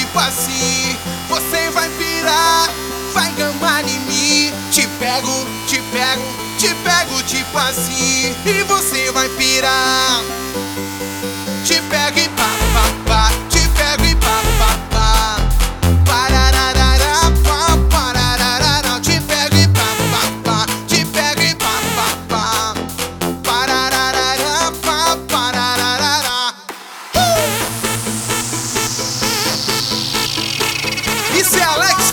tipo assim. Você vai pirar, vai gamar em mim. Te pego, te pego, te pego tipo assim. E você vai pirar. Te pego e pá, pá, pá. Te pego e pá, pá, pá. Parararara, pá, parararara. Te pego e pá, pá, pá. Te pego e pá, pá, pá. Parararara, pá, parararara. Isso é Alex